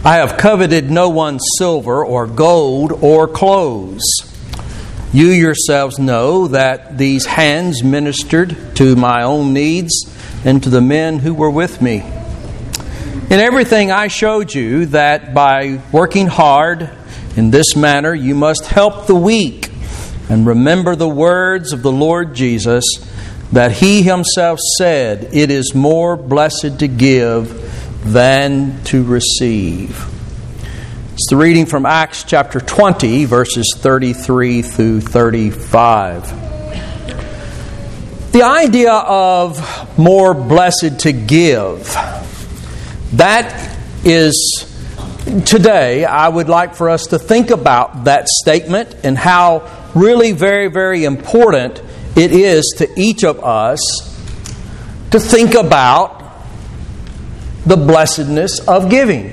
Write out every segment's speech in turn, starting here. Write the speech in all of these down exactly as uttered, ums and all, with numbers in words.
I have coveted no one's silver or gold or clothes. You yourselves know that these hands ministered to my own needs and to the men who were with me. In everything I showed you that by working hard in this manner you must help the weak, and remember the words of the Lord Jesus, that He Himself said, "It is more blessed to give than to receive." It's the reading from Acts chapter twenty, verses thirty-three through thirty-five. The idea of more blessed to give, that is, today I would like for us to think about that statement and how really very, very important it is to each of us to think about the blessedness of giving.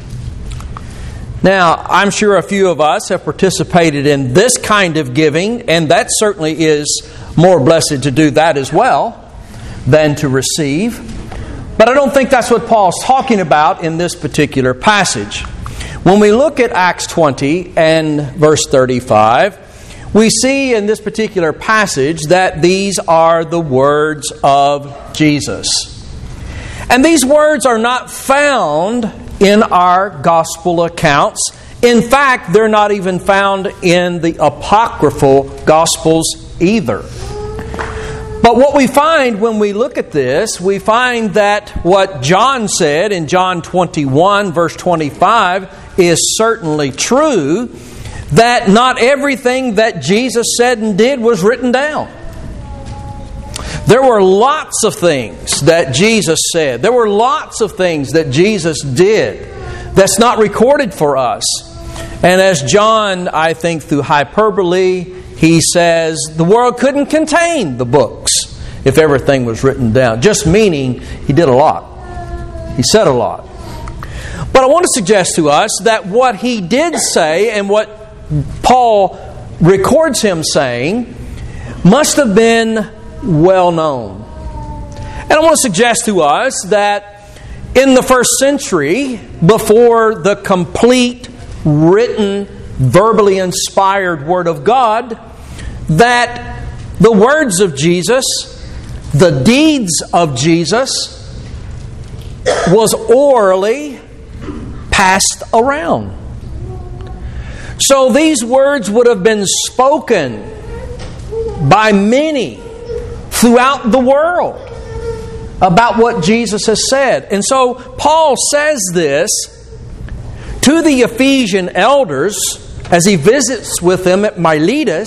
Now, I'm sure a few of us have participated in this kind of giving, and that certainly is more blessed to do that as well than to receive. But I don't think that's what Paul's talking about in this particular passage. When we look at Acts twenty and verse thirty-five, we see in this particular passage that these are the words of Jesus. And these words are not found in our gospel accounts. In fact, they're not even found in the apocryphal gospels either. But what we find when we look at this, we find that what John said in John twenty-one, verse twenty-five, is certainly true, that not everything that Jesus said and did was written down. There were lots of things that Jesus said. There were lots of things that Jesus did that's not recorded for us. And as John, I think through hyperbole, he says the world couldn't contain the books if everything was written down. Just meaning he did a lot. He said a lot. But I want to suggest to us that what he did say and what Paul records him saying must have been well known. And I want to suggest to us that in the first century, before the complete written, verbally inspired Word of God, that the words of Jesus, the deeds of Jesus, was orally passed around. So these words would have been spoken by many throughout the world about what Jesus has said. And so Paul says this to the Ephesian elders as he visits with them at Miletus,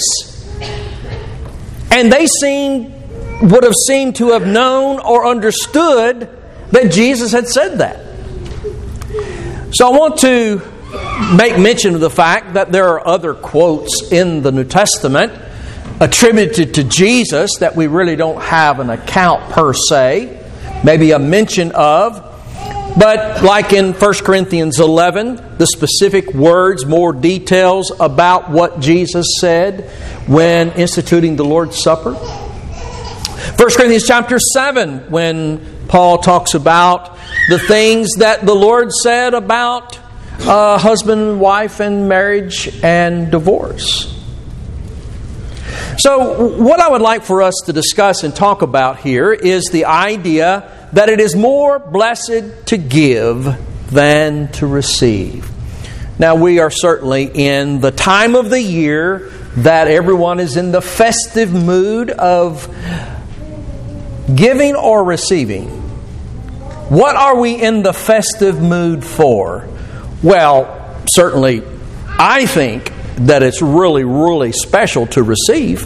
and they seem would have seemed to have known or understood that Jesus had said that. So I want to make mention of the fact that there are other quotes in the New Testament attributed to Jesus that we really don't have an account per se, maybe a mention of, but like in First Corinthians eleven, the specific words, more details about what Jesus said when instituting the Lord's Supper. First Corinthians chapter seven, when Paul talks about the things that the Lord said about uh, husband and wife and marriage and divorce. So what I would like for us to discuss and talk about here is the idea that it is more blessed to give than to receive. Now, we are certainly in the time of the year that everyone is in the festive mood of giving or receiving. What are we in the festive mood for? Well, certainly, I think that it's really, really special to receive.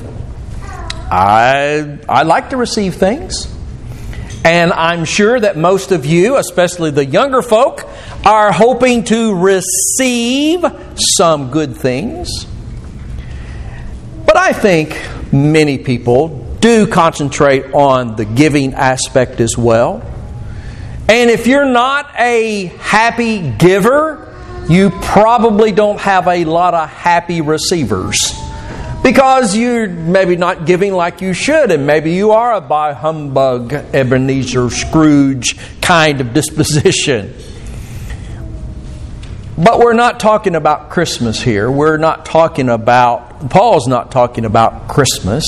I I like to receive things. And I'm sure that most of you, especially the younger folk, are hoping to receive some good things. But I think many people do concentrate on the giving aspect as well. And if you're not a happy giver, you probably don't have a lot of happy receivers. Because you're maybe not giving like you should, and maybe you are a bah humbug, Ebenezer Scrooge kind of disposition. But we're not talking about Christmas here. We're not talking about, Paul's not talking about Christmas.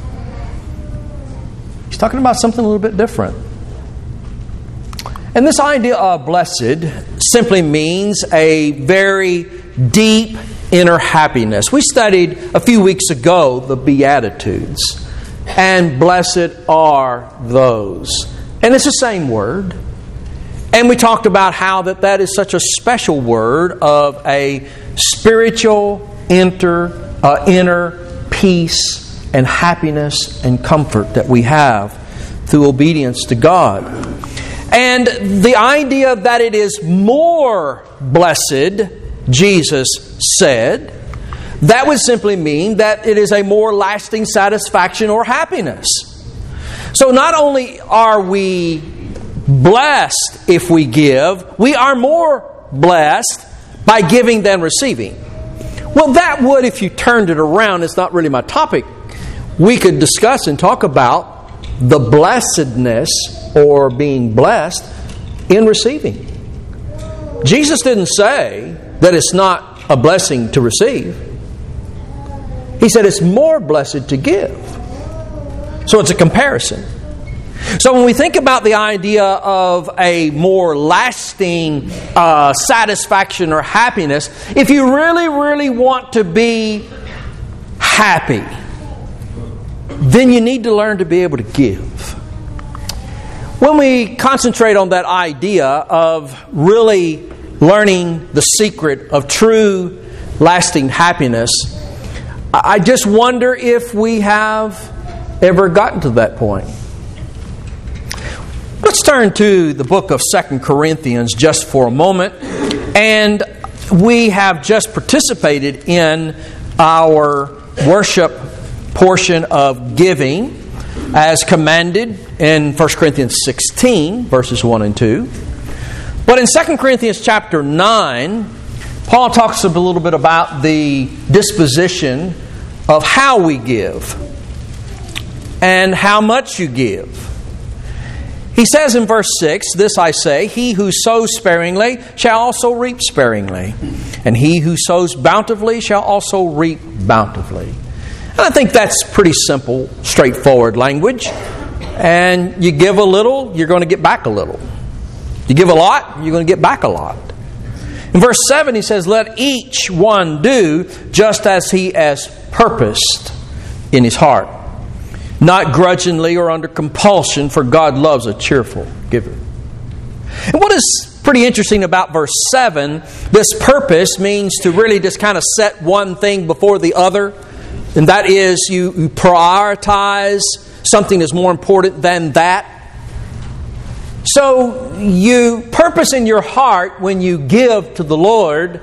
He's talking about something a little bit different. And this idea of blessed simply means a very deep inner happiness. We studied a few weeks ago the Beatitudes. And blessed are those. And it's the same word. And we talked about how that, that is such a special word of a spiritual inter, uh, inner peace and happiness and comfort that we have through obedience to God. And the idea that it is more blessed, Jesus said, that would simply mean that it is a more lasting satisfaction or happiness. So not only are we blessed if we give, we are more blessed by giving than receiving. Well, that would, if you turned it around, it's not really my topic. We could discuss and talk about the blessedness or being blessed in receiving. Jesus didn't say that it's not a blessing to receive. He said it's more blessed to give. So it's a comparison. So when we think about the idea of a more lasting uh, satisfaction or happiness, if you really, really want to be happy, then you need to learn to be able to give. When we concentrate on that idea of really learning the secret of true lasting happiness, I just wonder if we have ever gotten to that point. Let's turn to the book of Second Corinthians just for a moment. And we have just participated in our worship portion of giving as commanded in First Corinthians sixteen, verses one and two. But in Second Corinthians chapter nine, Paul talks a little bit about the disposition of how we give and how much you give. He says in verse six, "This I say, he who sows sparingly shall also reap sparingly, and he who sows bountifully shall also reap bountifully." And I think that's pretty simple, straightforward language. And you give a little, you're going to get back a little. You give a lot, you're going to get back a lot. In verse seven, he says, "Let each one do just as he has purposed in his heart, not grudgingly or under compulsion, for God loves a cheerful giver." And what is pretty interesting about verse seven, this purpose means to really just kind of set one thing before the other. And that is, you, you prioritize something is more important than that. So you purpose in your heart when you give to the Lord.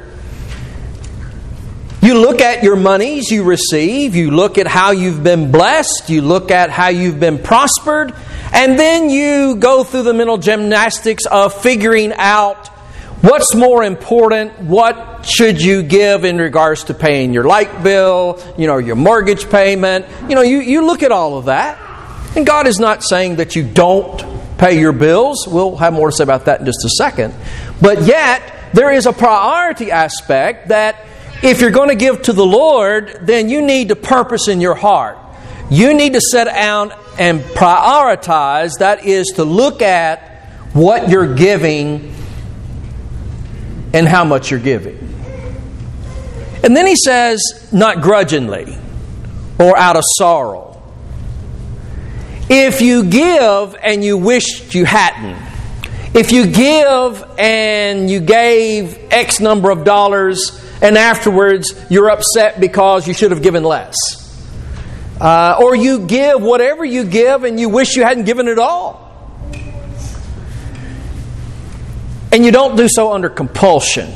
You look at your monies you receive. You look at how you've been blessed. You look at how you've been prospered. And then you go through the mental gymnastics of figuring out what's more important, what should you give in regards to paying your light bill, you know, your mortgage payment. You know, you, you look at all of that. And God is not saying that you don't pay your bills. We'll have more to say about that in just a second. But yet, there is a priority aspect that if you're going to give to the Lord, then you need to purpose in your heart. You need to sit down and prioritize. That is to look at what you're giving and how much you're giving. And then he says, not grudgingly or out of sorrow. If you give and you wished you hadn't, if you give and you gave X number of dollars and afterwards you're upset because you should have given less, uh, or you give whatever you give and you wish you hadn't given it all, and you don't do so under compulsion.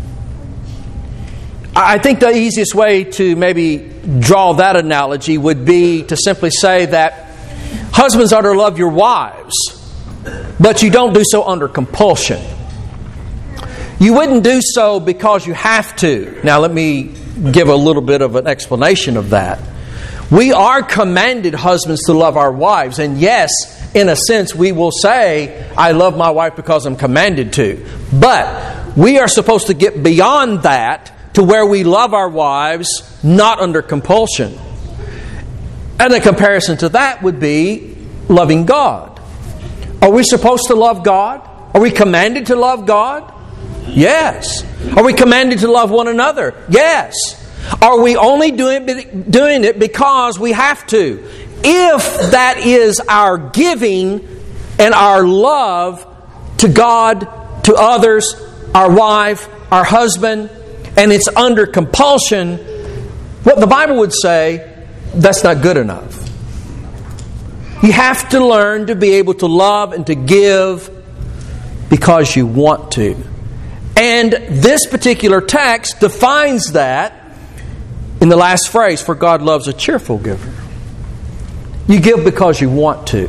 I think the easiest way to maybe draw that analogy would be to simply say that husbands are to love your wives, but you don't do so under compulsion. You wouldn't do so because you have to. Now let me give a little bit of an explanation of that. We are commanded, husbands, to love our wives. And yes, in a sense, we will say, I love my wife because I'm commanded to. But we are supposed to get beyond that to where we love our wives not under compulsion. And a comparison to that would be loving God. Are we supposed to love God? Are we commanded to love God? Yes. Are we commanded to love one another? Yes. Are we only doing it, doing it because we have to? If that is our giving and our love to God, to others, our wife, our husband, and it's under compulsion, what the Bible would say, that's not good enough. You have to learn to be able to love and to give because you want to. And this particular text defines that in the last phrase, for God loves a cheerful giver. You give because you want to.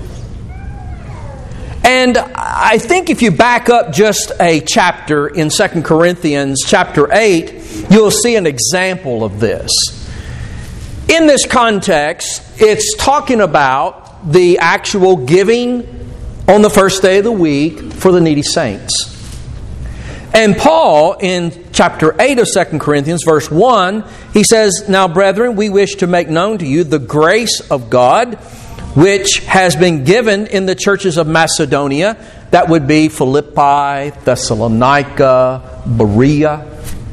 And I think if you back up just a chapter in Second Corinthians chapter eight, you'll see an example of this. In this context, it's talking about the actual giving on the first day of the week for the needy saints. And Paul, in chapter eight of Second Corinthians, verse one, he says, "Now, brethren, we wish to make known to you the grace of God, which has been given in the churches of Macedonia." That would be Philippi, Thessalonica, Berea.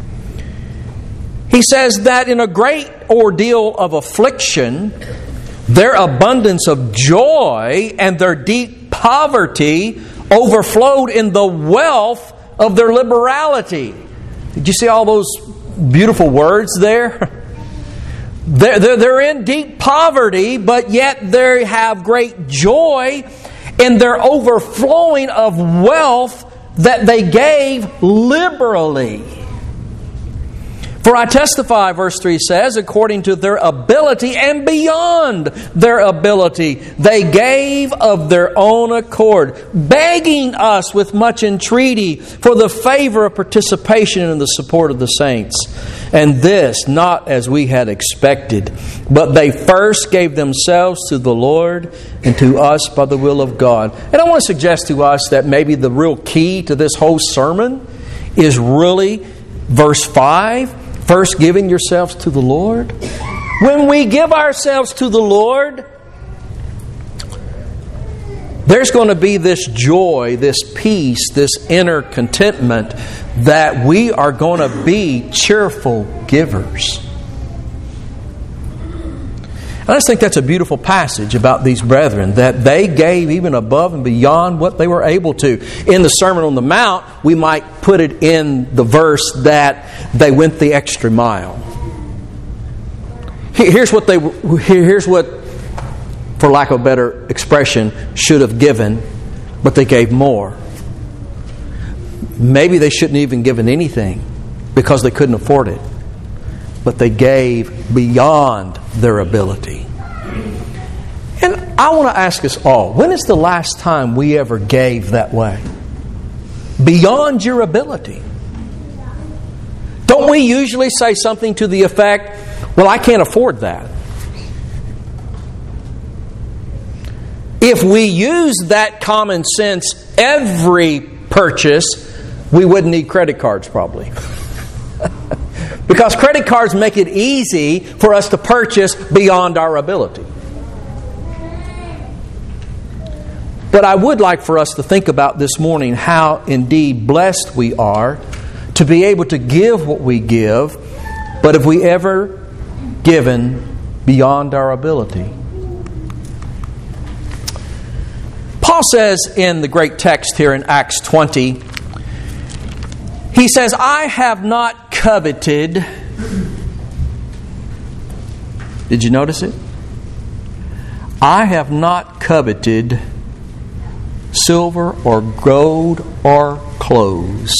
He says that in a great ordeal of affliction, their abundance of joy and their deep poverty overflowed in the wealth of their liberality. Did you see all those beautiful words there? They're, they're, they're in deep poverty, but yet they have great joy in their overflowing of wealth that they gave liberally. For I testify, verse three says, according to their ability and beyond their ability, they gave of their own accord, begging us with much entreaty for the favor of participation in the support of the saints. And this, not as we had expected, but they first gave themselves to the Lord and to us by the will of God. And I want to suggest to us that maybe the real key to this whole sermon is really verse five. First, giving yourselves to the Lord. When we give ourselves to the Lord, there's going to be this joy, this peace, this inner contentment that we are going to be cheerful givers. And I just think that's a beautiful passage about these brethren, that they gave even above and beyond what they were able to. In the Sermon on the Mount, we might put it in the verse that they went the extra mile. Here's what they, here's what, for lack of a better expression, should have given, but they gave more. Maybe they shouldn't have even given anything because they couldn't afford it. But they gave beyond their ability. And I want to ask us all, when is the last time we ever gave that way? Beyond your ability. Don't we usually say something to the effect, well, I can't afford that? If we use that common sense every purchase, we wouldn't need credit cards probably. Because credit cards make it easy for us to purchase beyond our ability. But I would like for us to think about this morning how indeed blessed we are to be able to give what we give, but have we ever given beyond our ability? Paul says in the great text here in Acts twenty, he says, I have not coveted. Did you notice it? I have not coveted silver or gold or clothes.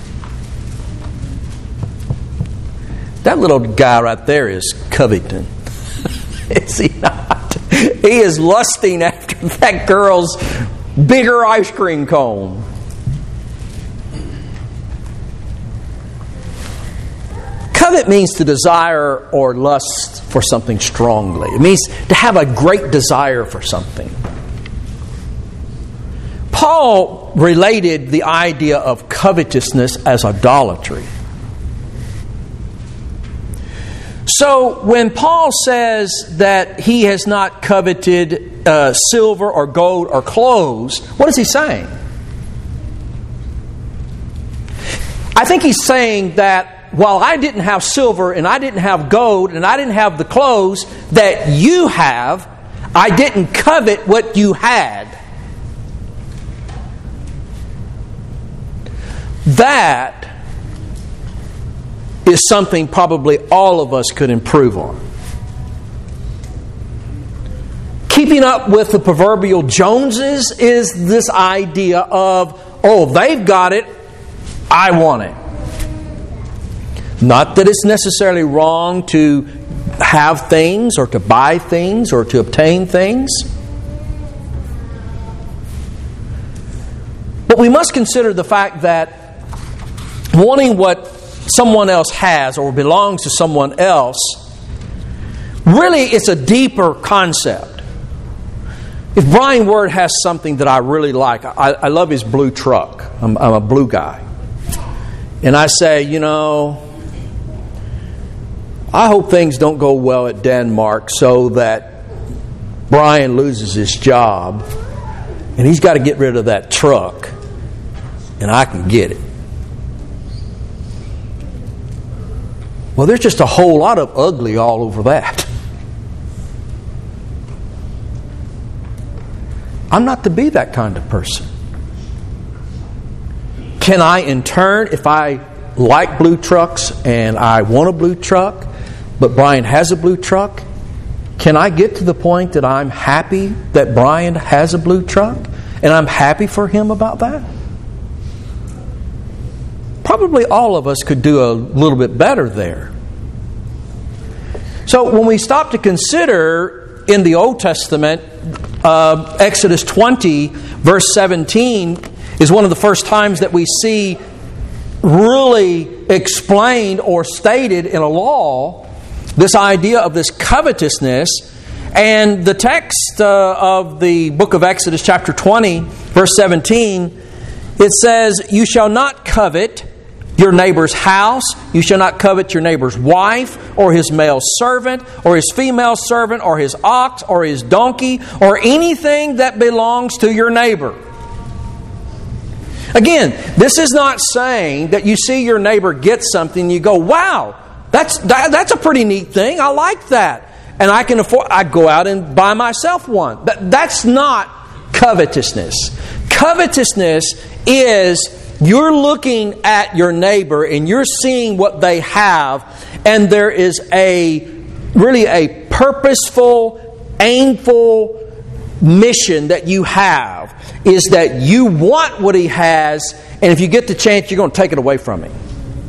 That little guy right there is coveting. Is he not? He is lusting after that girl's bigger ice cream cone. Covet means to desire or lust for something strongly. It means to have a great desire for something. Paul Paul related the idea of covetousness as idolatry. So when Paul says that he has not coveted uh, silver or gold or clothes, what is he saying? I think he's saying that while I didn't have silver and I didn't have gold and I didn't have the clothes that you have, I didn't covet what you had. That is something probably all of us could improve on. Keeping up with the proverbial Joneses is this idea of, oh, they've got it, I want it. Not that it's necessarily wrong to have things or to buy things or to obtain things. But we must consider the fact that wanting what someone else has or belongs to someone else, really it's a deeper concept. If Brian Word has something that I really like, I, I love his blue truck. I'm, I'm a blue guy. And I say, you know, I hope things don't go well at Denmark so that Brian loses his job and he's got to get rid of that truck and I can get it. Well, there's just a whole lot of ugly all over that. I'm not to be that kind of person. Can I, in turn, if I like blue trucks and I want a blue truck, but Brian has a blue truck, can I get to the point that I'm happy that Brian has a blue truck and I'm happy for him about that? Probably all of us could do a little bit better there. So when we stop to consider in the Old Testament, uh, Exodus twenty, verse seventeen, is one of the first times that we see really explained or stated in a law this idea of this covetousness. And the text uh, of the book of Exodus chapter twenty, verse seventeen, it says, "You shall not covet your neighbor's house, you shall not covet your neighbor's wife, or his male servant, or his female servant, or his ox, or his donkey, or anything that belongs to your neighbor." Again, this is not saying that you see your neighbor get something and you go, wow, that's that, that's a pretty neat thing, I like that. And I can afford, I go out and buy myself one. That, that's not covetousness. Covetousness is you're looking at your neighbor and you're seeing what they have, and there is a really a purposeful, aimful mission that you have, is that you want what he has, and if you get the chance, you're going to take it away from him.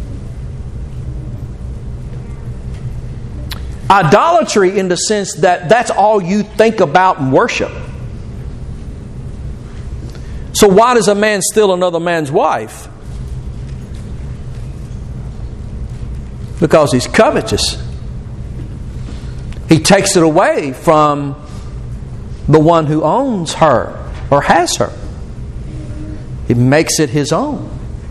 Idolatry in the sense that that's all you think about and worship. So why does a man steal another man's wife? Because he's covetous. He takes it away from the one who owns her or has her. He makes it his own.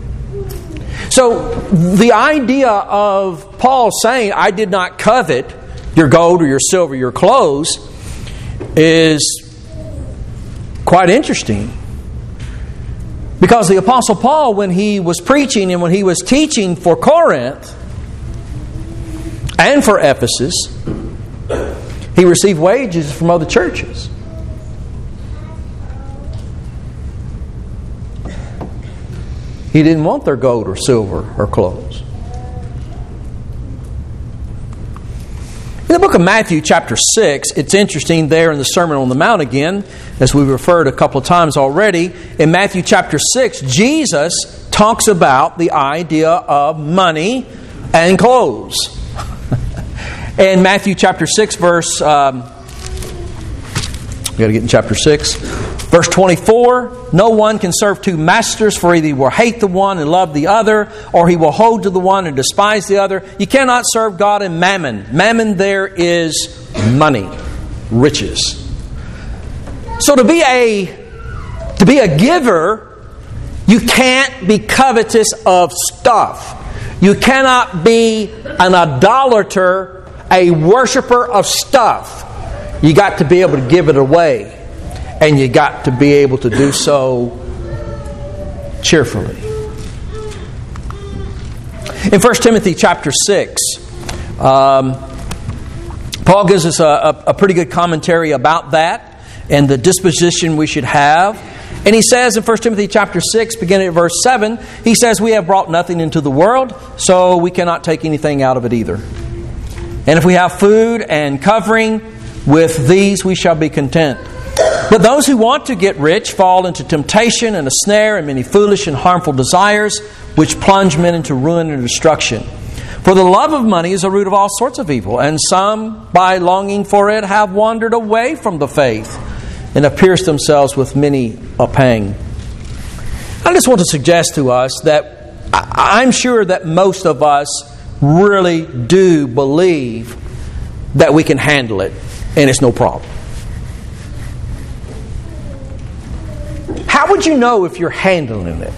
So the idea of Paul saying, I did not covet your gold or your silver, your clothes, is quite interesting. Because the Apostle Paul, when he was preaching and when he was teaching for Corinth and for Ephesus, he received wages from other churches. He didn't want their gold or silver or clothes. In the book of Matthew chapter six, it's interesting there in the Sermon on the Mount again, as we referred a couple of times already. In Matthew chapter six, Jesus talks about the idea of money and clothes. In Matthew chapter six, verse... Um, we got to get in chapter six. Verse twenty-four, "No one can serve two masters, for either he will hate the one and love the other, or he will hold to the one and despise the other. You cannot serve God and mammon." Mammon there is money, riches. So to be a to be a giver You can't be covetous of stuff. You cannot be an idolater, a worshiper of stuff. You got to be able to give it away. And you got to be able to do so cheerfully. In First Timothy chapter six, um, Paul gives us a, a, a pretty good commentary about that and the disposition we should have. And he says in First Timothy chapter six, beginning at verse seven, he says, "We have brought nothing into the world, so we cannot take anything out of it either. And if we have food and covering, with these we shall be content. But those who want to get rich fall into temptation and a snare and many foolish and harmful desires, which plunge men into ruin and destruction. For the love of money is a root of all sorts of evil, and some, by longing for it, have wandered away from the faith and have pierced themselves with many a pang." I just want to suggest to us that I'm sure that most of us really do believe that we can handle it, and it's no problem. How would you know if you're handling it?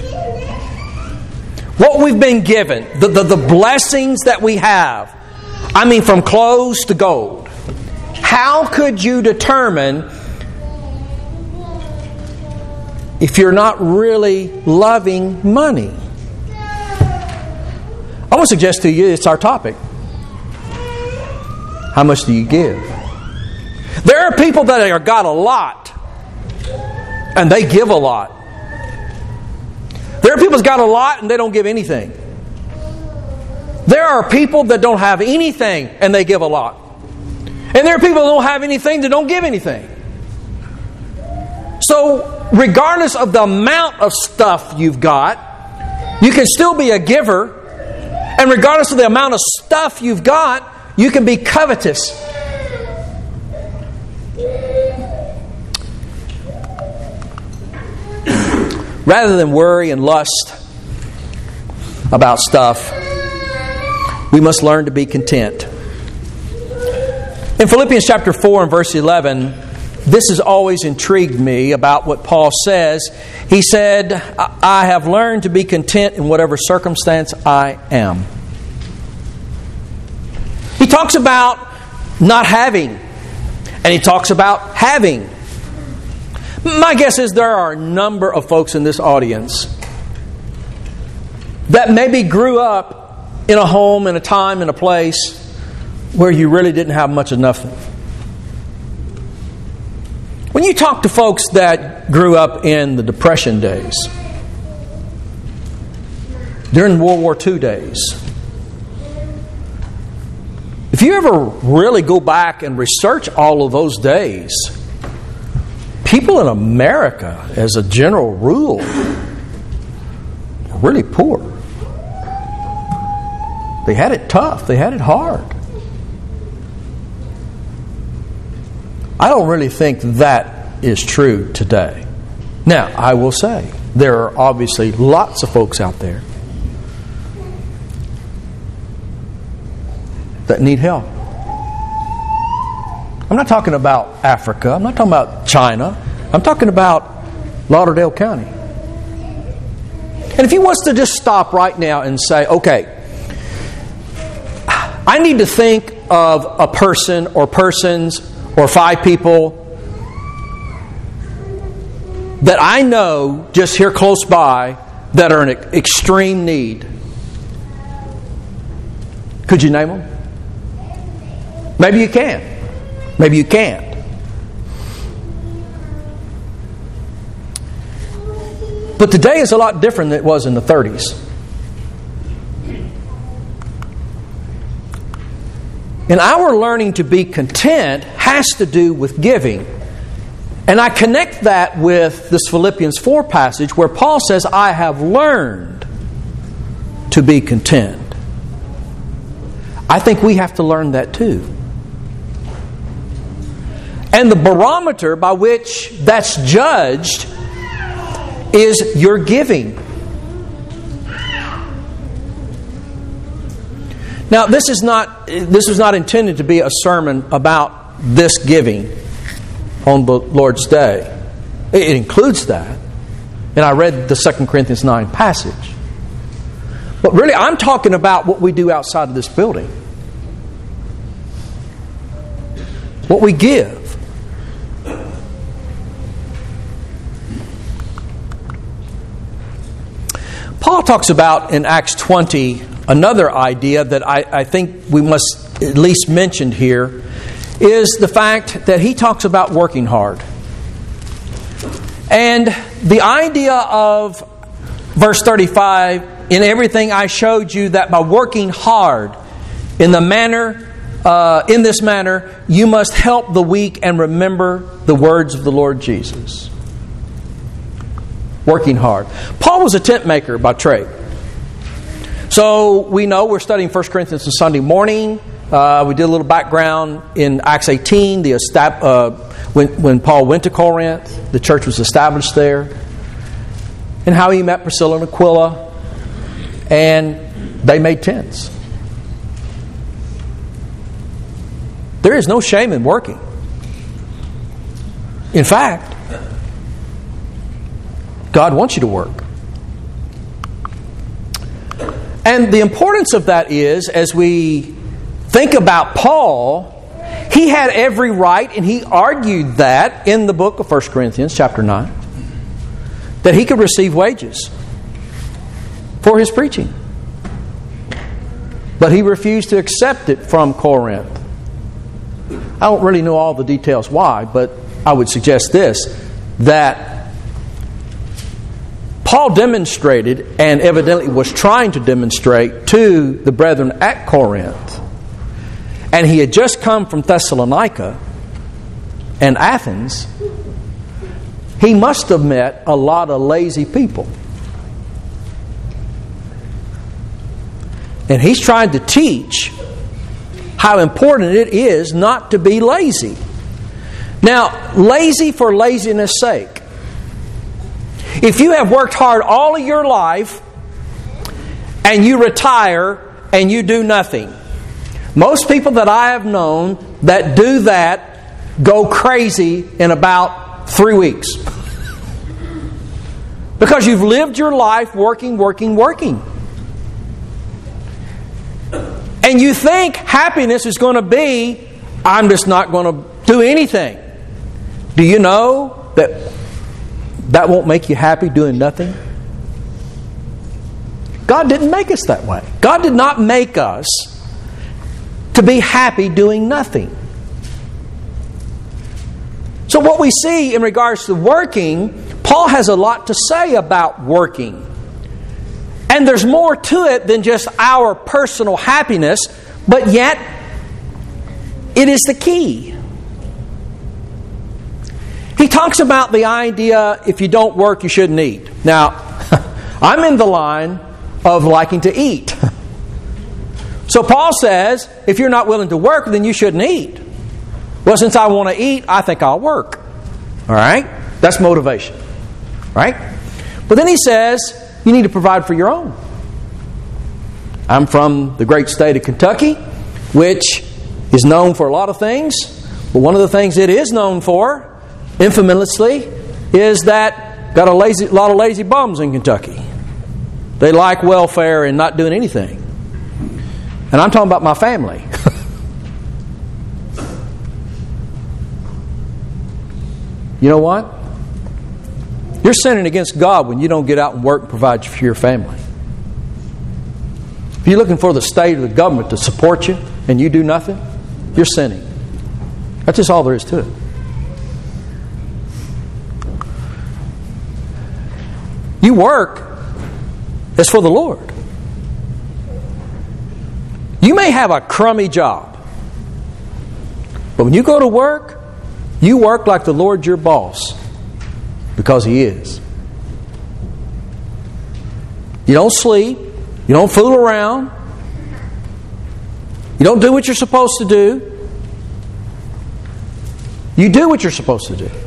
What we've been given, the, the, the blessings that we have, I mean from clothes to gold. How could you determine if you're not really loving money? I want to suggest to you, it's our topic. How much do you give? There are people that are got a lot, and they give a lot. There are people that's got a lot, and they don't give anything. There are people that don't have anything, and they give a lot. And there are people that don't have anything that don't give anything. So, regardless of the amount of stuff you've got, you can still be a giver. And regardless of the amount of stuff you've got, you can be covetous. Rather than worry and lust about stuff, we must learn to be content. In Philippians chapter four and verse eleven, this has always intrigued me about what Paul says. He said, "I have learned to be content in whatever circumstance I am." He talks about not having, and he talks about having. My guess is there are a number of folks in this audience that maybe grew up in a home, in a time, in a place where you really didn't have much of nothing. When you talk to folks that grew up in the Depression days, during World War Two days, if you ever really go back and research all of those days, people in America, as a general rule, were really poor. They had it tough. They had it hard. I don't really think that is true today. Now, I will say, there are obviously lots of folks out there that need help. I'm not talking about Africa. I'm not talking about China. I'm talking about Lauderdale County. And if he wants to just stop right now and say, okay, I need to think of a person or persons or five people that I know just here close by that are in extreme need. Could you name them? Maybe you can. Maybe you can't. But today is a lot different than it was in the thirties. And our learning to be content has to do with giving. And I connect that with this Philippians four passage where Paul says, I have learned to be content. I think we have to learn that too. And the barometer by which that's judged is your giving. Now, this is not this was not intended to be a sermon about this giving on the Lord's Day. It includes that. And I read the Second Corinthians nine passage. But really, I'm talking about what we do outside of this building. What we give. Paul talks about in Acts twenty another idea that I, I think we must at least mention here is the fact that he talks about working hard. And the idea of verse thirty-five, in everything I showed you that by working hard in the manner, uh, in this manner, you must help the weak and remember the words of the Lord Jesus. Working hard. Paul was a tent maker by trade. So we know we're studying First Corinthians on Sunday morning. Uh, we did a little background in Acts eighteen, the estab- uh, when, when Paul went to Corinth, the church was established there, and how he met Priscilla and Aquila, and they made tents. There is no shame in working. In fact, God wants you to work. And the importance of that is, as we think about Paul, he had every right, and he argued that in the book of First Corinthians chapter nine, that he could receive wages for his preaching. But he refused to accept it from Corinth. I don't really know all the details why, but I would suggest this, that Paul demonstrated, and evidently was trying to demonstrate to the brethren at Corinth, and he had just come from Thessalonica and Athens, he must have met a lot of lazy people. And he's trying to teach how important it is not to be lazy. Now, lazy for laziness' sake. If you have worked hard all of your life and you retire and you do nothing, most people that I have known that do that go crazy in about three weeks. Because you've lived your life working, working, working. And you think happiness is going to be, I'm just not going to do anything. Do you know that that won't make you happy doing nothing? God didn't make us that way. God did not make us to be happy doing nothing. So what we see in regards to working, Paul has a lot to say about working. And there's more to it than just our personal happiness, but yet it is the key. He talks about the idea, if you don't work, you shouldn't eat. Now, I'm in the line of liking to eat. So Paul says, if you're not willing to work, then you shouldn't eat. Well, since I want to eat, I think I'll work. All right? That's motivation. Right? But then he says, you need to provide for your own. I'm from the great state of Kentucky, which is known for a lot of things. But one of the things it is known for, infamously, is that got a lazy, lot of lazy bums in Kentucky. They like welfare and not doing anything. And I'm talking about my family. You know what? You're sinning against God when you don't get out and work and provide for your family. If you're looking for the state or the government to support you and you do nothing, you're sinning. That's just all there is to it. You work as for the Lord. You may have a crummy job, but when you go to work, you work like the Lord's your boss, because He is. You don't sleep. You don't fool around. You don't do what you're supposed to do. You do what you're supposed to do.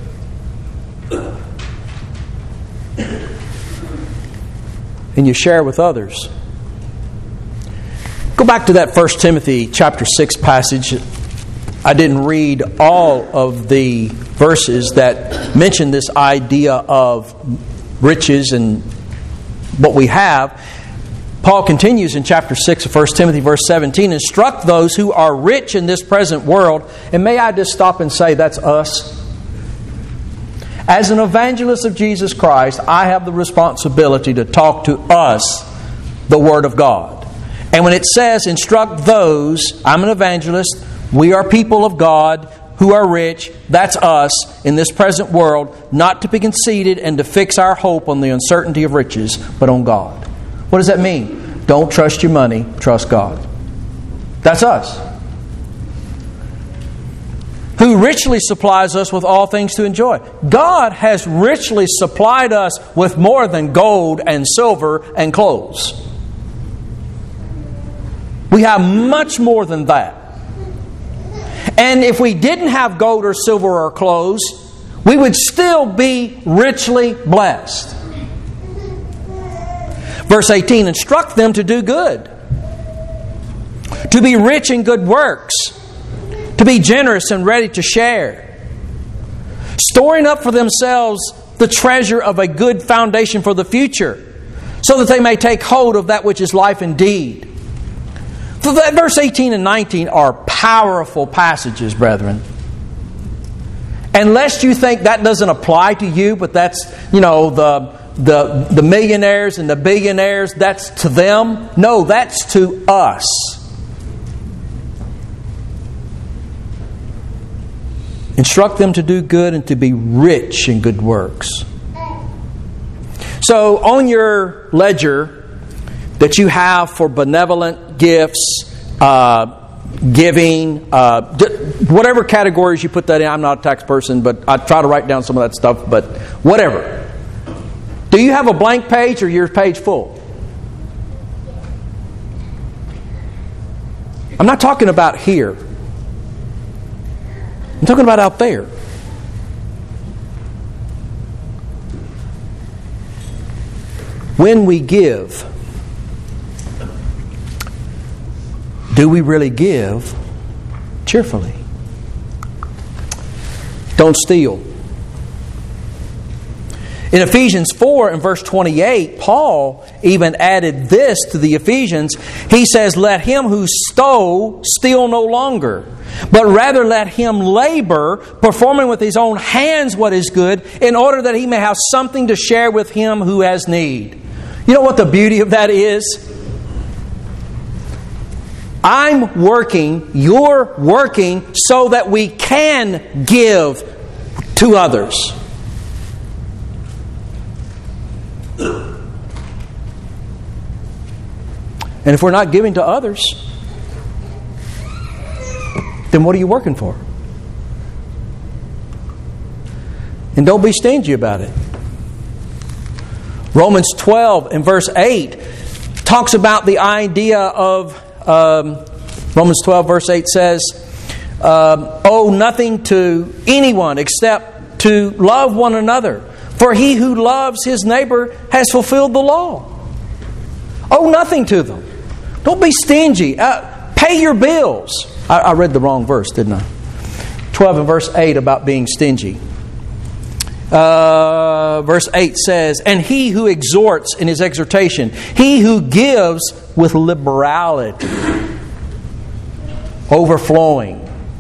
And you share with others. Go back to that First Timothy chapter six passage. I didn't read all of the verses that mention this idea of riches and what we have, Paul continues in chapter six of First Timothy, verse seventeen, instruct those who are rich in this present world. And may I just stop and say, that's us. As an evangelist of Jesus Christ, I have the responsibility to talk to us the Word of God. And when it says, instruct those, I'm an evangelist, we are people of God who are rich, that's us in this present world, not to be conceited and to fix our hope on the uncertainty of riches, but on God. What does that mean? Don't trust your money, trust God. That's us. Who richly supplies us with all things to enjoy. God has richly supplied us with more than gold and silver and clothes. We have much more than that. And if we didn't have gold or silver or clothes, we would still be richly blessed. Verse eighteen, instruct them to do good, to be rich in good works, to be generous and ready to share, storing up for themselves the treasure of a good foundation for the future, so that they may take hold of that which is life indeed. So that verse eighteen and nineteen are powerful passages, brethren. And lest you think that doesn't apply to you, but that's, you know, the the the millionaires and the billionaires, that's to them. No, that's to us. Instruct them to do good and to be rich in good works. So on your ledger that you have for benevolent gifts, uh, giving, uh, whatever categories you put that in. I'm not a tax person, but I try to write down some of that stuff, but whatever. Do you have a blank page or your page full? I'm not talking about here. I'm talking about out there. When we give, do we really give cheerfully? Don't steal. In Ephesians four and verse twenty-eight, Paul even added this to the Ephesians. He says, let him who stole steal no longer, but rather let him labor, performing with his own hands what is good, in order that he may have something to share with him who has need. You know what the beauty of that is? I'm working, you're working, so that we can give to others. And if we're not giving to others, then what are you working for? And don't be stingy about it. Romans twelve and verse eight talks about the idea of, um, Romans twelve verse eight says, um, owe nothing to anyone except to love one another. For he who loves his neighbor has fulfilled the law. Owe nothing to them. Don't be stingy. Uh, pay your bills. I, I read the wrong verse, didn't I? twelve and verse eight about being stingy. Uh, verse eight says, and he who exhorts in his exhortation, he who gives with liberality, overflowing.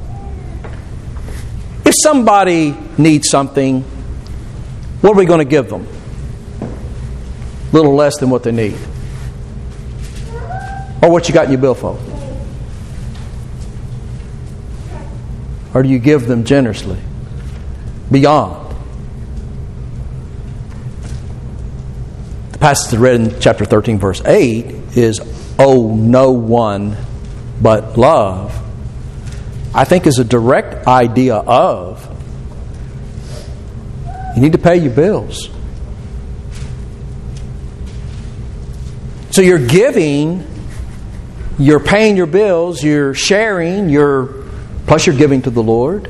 If somebody needs something, what are we going to give them? A little less than what they need. Or what you got in your billfold? Or do you give them generously? Beyond. The passage read in chapter thirteen, verse eight is, owe no one but love. I think is a direct idea of, you need to pay your bills. So you're giving, you're paying your bills, you're sharing, you're plus you're giving to the Lord.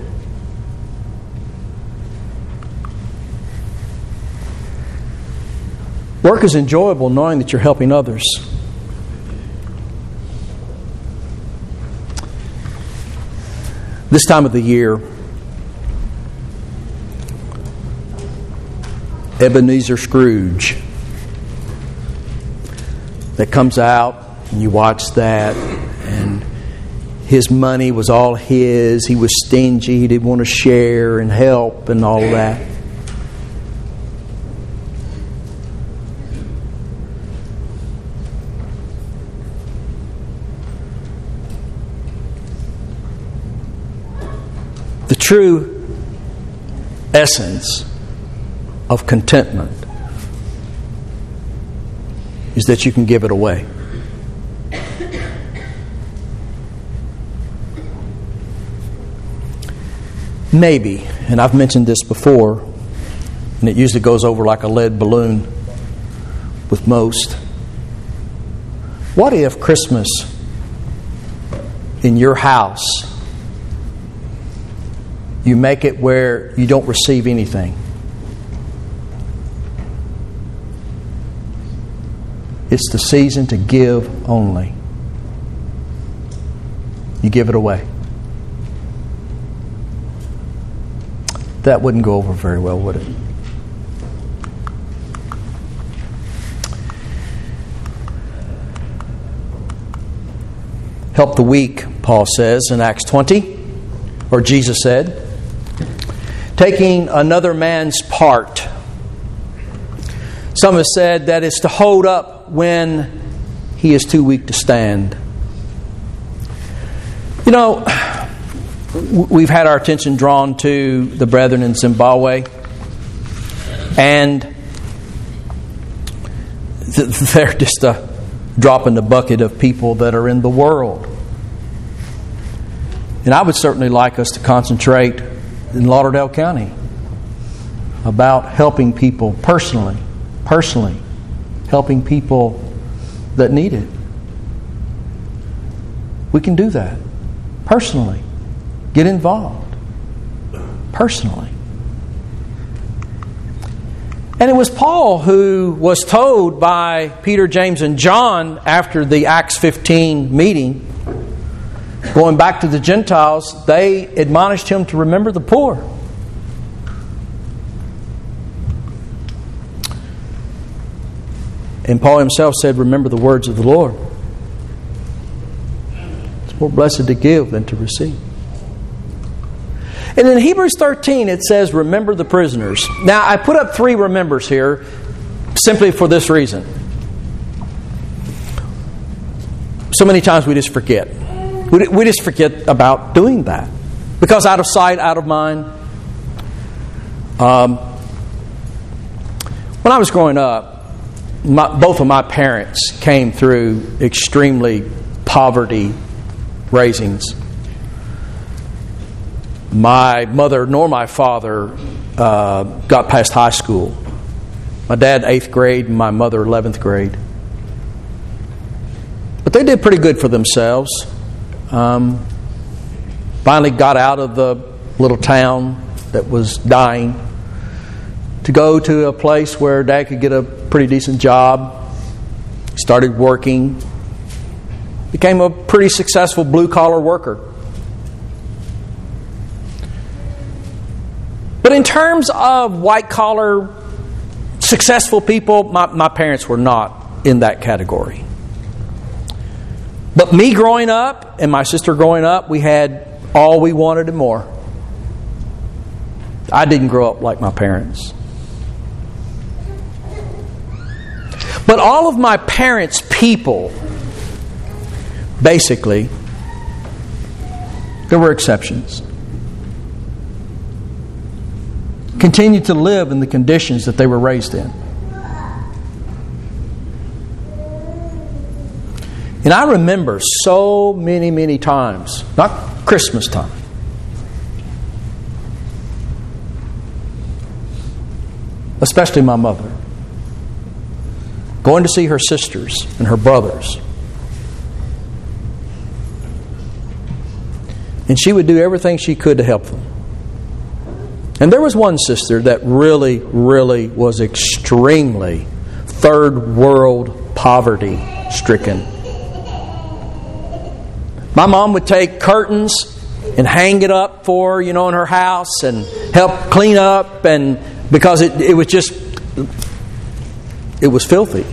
Work is enjoyable knowing that you're helping others. This time of the year, Ebenezer Scrooge that comes out, and you watch that, and his money was all his. He was stingy. He didn't want to share and help and all of that. The true essence of contentment is that you can give it away. Maybe, and I've mentioned this before, and it usually goes over like a lead balloon with most. What if Christmas in your house, you make it where you don't receive anything? It's the season to give only. You give it away. That wouldn't go over very well, would it? Help the weak, Paul says in Acts twenty, or Jesus said, taking another man's part. Some have said that it's to hold up when he is too weak to stand. You know, we've had our attention drawn to the brethren in Zimbabwe, and they're just a drop in the bucket of people that are in the world. And I would certainly like us to concentrate in Lauderdale County about helping people personally, personally, helping people that need it. We can do that personally. Get involved personally. And it was Paul who was told by Peter, James, and John after the Acts fifteen meeting, going back to the Gentiles, they admonished him to remember the poor. And Paul himself said, remember the words of the Lord. It's more blessed to give than to receive. And in Hebrews thirteen, it says, remember the prisoners. Now, I put up three remembers here simply for this reason. So many times we just forget. We just forget about doing that. Because out of sight, out of mind. Um, when I was growing up, my, both of my parents came through extremely poverty raisings. My mother nor my father uh, got past high school. My dad eighth grade and my mother eleventh grade. But they did pretty good for themselves. Um, finally got out of the little town that was dying to go to a place where Dad could get a pretty decent job. Started working. Became a pretty successful blue-collar worker. But in terms of white-collar, successful people, my, my parents were not in that category. But me growing up and my sister growing up, we had all we wanted and more. I didn't grow up like my parents. But all of my parents' people, basically, there were exceptions, continued to live in the conditions that they were raised in. And I remember so many, many times, not Christmas time, especially my mother, going to see her sisters and her brothers. And she would do everything she could to help them. And there was one sister that really, really was extremely third world poverty stricken. My mom would take curtains and hang it up for her, you know, in her house and help clean up, and because it, it was just it was filthy.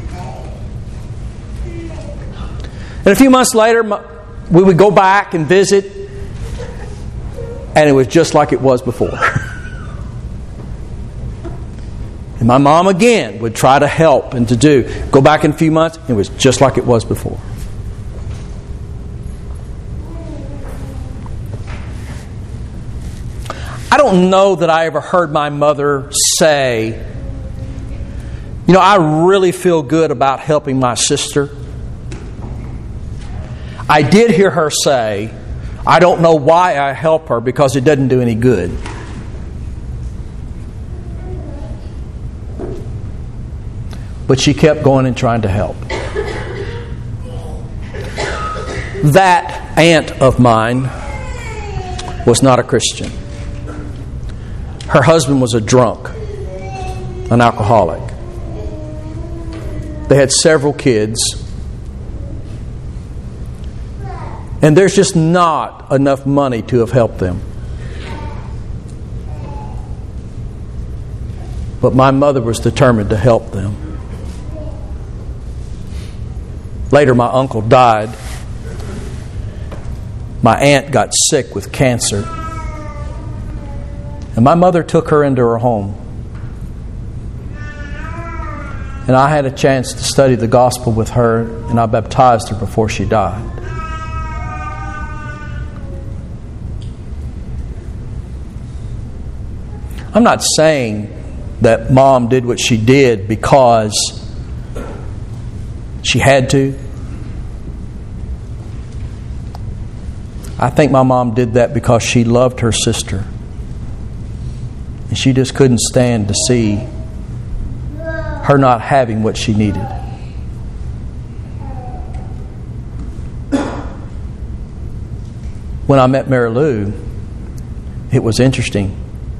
And a few months later, we would go back and visit, and it was just like it was before. And my mom again would try to help and to do. Go back in a few months, it was just like it was before. I don't know that I ever heard my mother say, you know, I really feel good about helping my sister. I did hear her say, I don't know why I help her because it doesn't do any good. But she kept going and trying to help. That aunt of mine was not a Christian. Her husband was a drunk, an alcoholic. They had several kids. And there's just not enough money to have helped them. But my mother was determined to help them. Later, my uncle died. My aunt got sick with cancer. And my mother took her into her home. And I had a chance to study the gospel with her, and I baptized her before she died. I'm not saying that Mom did what she did because she had to. I think my mom did that because she loved her sister. And she just couldn't stand to see her not having what she needed. When I met Mary Lou, it was interesting.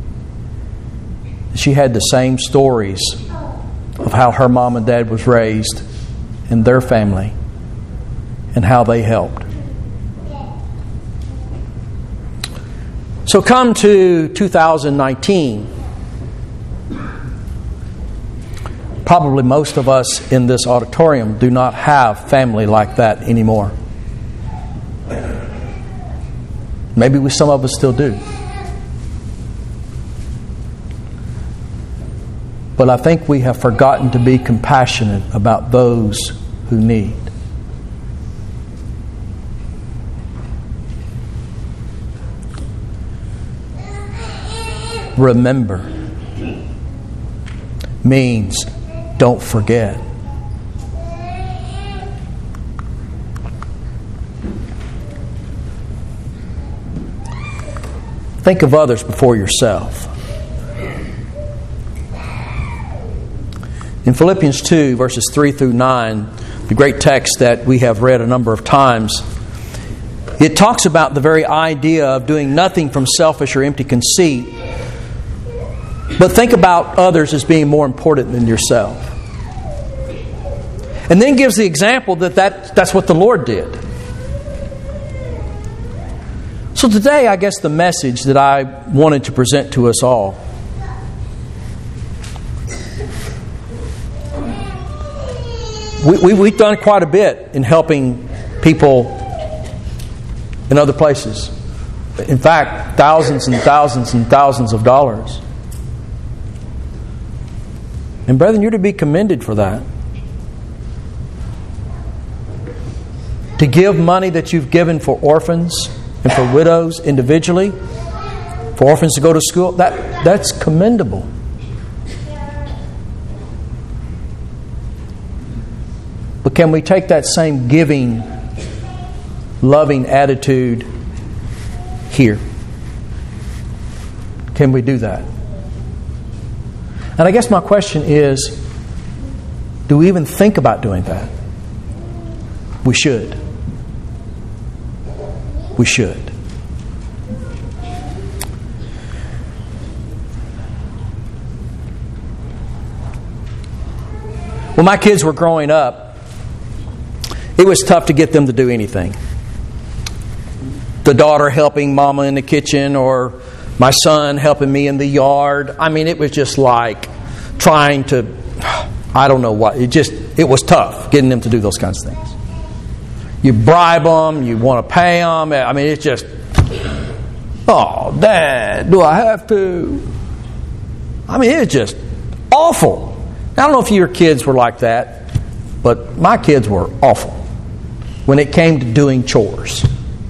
She had the same stories of how her mom and dad was raised and their family and how they helped. So come to two thousand nineteen. Probably most of us in this auditorium do not have family like that anymore. Maybe we, some of us still do. But I think we have forgotten to be compassionate about those who need. Remember means don't forget. Think of others before yourself. In Philippians two, verses three through nine, the great text that we have read a number of times, it talks about the very idea of doing nothing from selfish or empty conceit, but think about others as being more important than yourself. And then gives the example that, that that's what the Lord did. So today, I guess the message that I wanted to present to us all, we, we, we've done quite a bit in helping people in other places. In fact, thousands and thousands and thousands of dollars. And brethren, you're to be commended for that. To give money that you've given for orphans and for widows individually, for orphans to go to school, that that's commendable. But can we take that same giving, loving attitude here? Can we do that? And I guess my question is, do we even think about doing that? We should. We should. When my kids were growing up, it was tough to get them to do anything. The daughter helping mama in the kitchen, or my son helping me in the yard. I mean, it was just like trying to, I don't know what, it just, it was tough getting them to do those kinds of things. You bribe them, you want to pay them. I mean, it's just, oh, Dad, do I have to? I mean, it's just awful. I don't know if your kids were like that, but my kids were awful when it came to doing chores.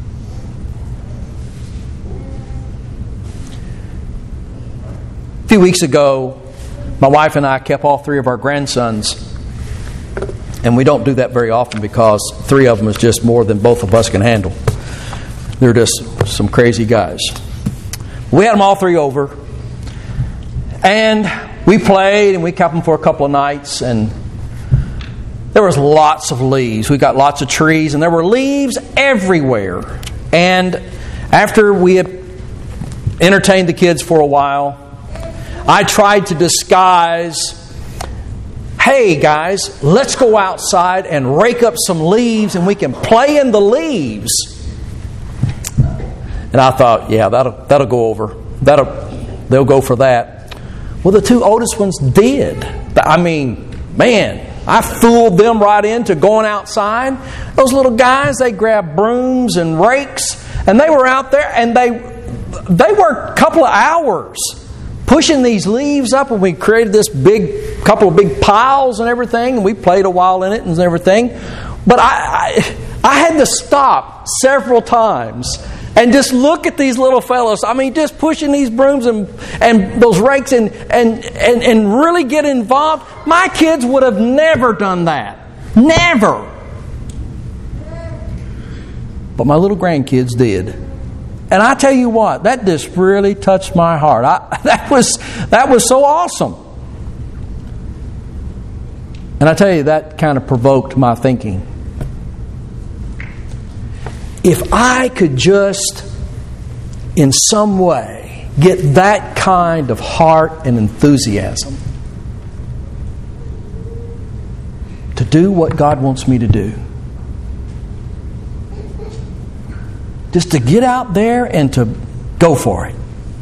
A few weeks ago, my wife and I kept all three of our grandsons. And we don't do that very often because three of them is just more than both of us can handle. They're just some crazy guys. We had them all three over. And we played and we kept them for a couple of nights. And there was lots of leaves. We got lots of trees and there were leaves everywhere. And after we had entertained the kids for a while, I tried to disguise, hey guys, let's go outside and rake up some leaves and we can play in the leaves. And I thought, yeah, that'll that'll go over. That'll they'll go for that. Well, the two oldest ones did. I mean, man, I fooled them right into going outside. Those little guys, they grabbed brooms and rakes and they were out there and they they worked a couple of hours pushing these leaves up, and we created this big couple of big piles and everything, and we played a while in it and everything. But I, I, I had to stop several times and just look at these little fellows. I mean, just pushing these brooms and and those rakes and and and, and really get involved. My kids would have never done that, never. But my little grandkids did. And I tell you what, that just really touched my heart. I, that was that was so awesome. And I tell you, that kind of provoked my thinking. If I could just, in some way, get that kind of heart and enthusiasm to do what God wants me to do, just to get out there and to go for it.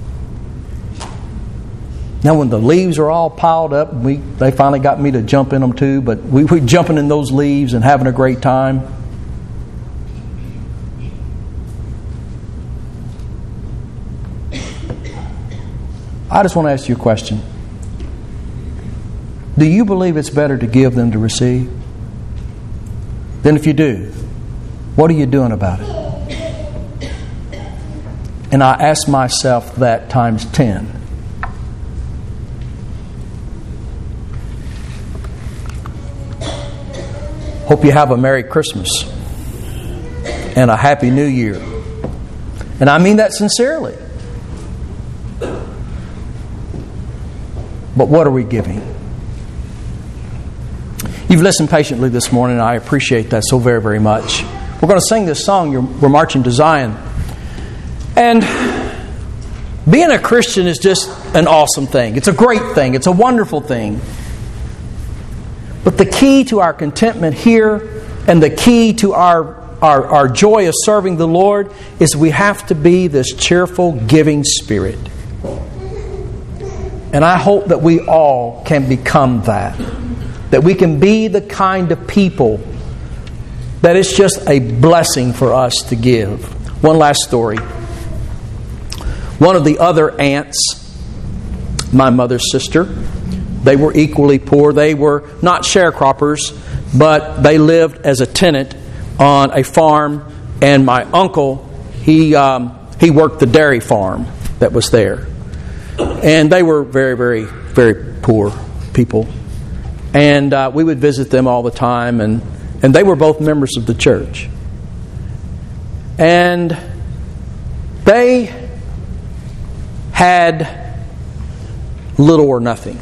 Now, when the leaves are all piled up, we they finally got me to jump in them too, but we were jumping in those leaves and having a great time. I just want to ask you a question. Do you believe it's better to give than to receive? Then if you do, what are you doing about it? And I ask myself that times ten. Hope you have a Merry Christmas and a Happy New Year. And I mean that sincerely. But what are we giving? You've listened patiently this morning, and I appreciate that so very, very much. We're going to sing this song. We're marching to Zion. And being a Christian is just an awesome thing. It's a great thing. It's a wonderful thing. But the key to our contentment here and the key to our, our, our joy of serving the Lord is we have to be this cheerful, giving spirit. And I hope that we all can become that. That we can be the kind of people that it's just a blessing for us to give. One last story. One of the other aunts, my mother's sister, they were equally poor. They were not sharecroppers, but they lived as a tenant on a farm. And my uncle, he um, he worked the dairy farm that was there. And they were very, very, very poor people. And uh, we would visit them all the time. And, and they were both members of the church. And they had little or nothing.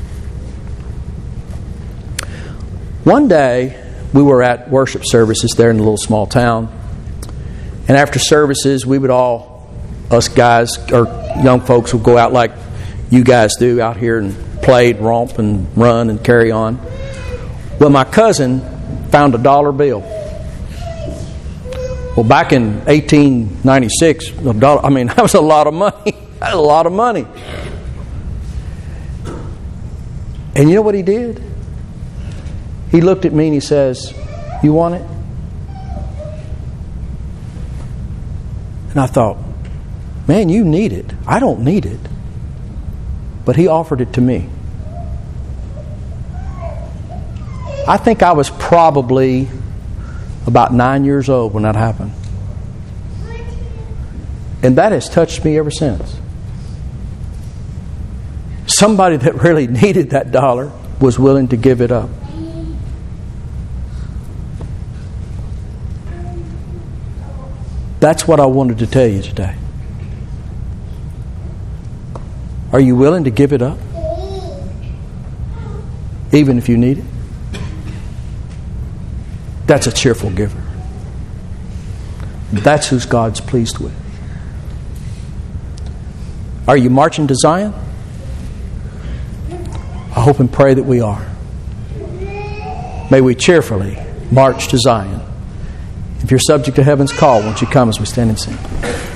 One day, we were at worship services there in a little small town. And after services, we would all, us guys, or young folks, would go out like you guys do out here and play, and romp, and run, and carry on. Well, my cousin found a dollar bill. Well, back in eighteen ninety-six, a dollar, I mean, that was a lot of money. That was a lot of money. And you know what he did? He looked at me and he says, "You want it?" And I thought, man, you need it. I don't need it. But he offered it to me. I think I was probably about nine years old when that happened. And that has touched me ever since. Somebody that really needed that dollar was willing to give it up. That's what I wanted to tell you today. Are you willing to give it up? Even if you need it? That's a cheerful giver. That's who God's pleased with. Are you marching to Zion? I hope and pray that we are. May we cheerfully march to Zion. If you're subject to heaven's call, won't you come as we stand and sing?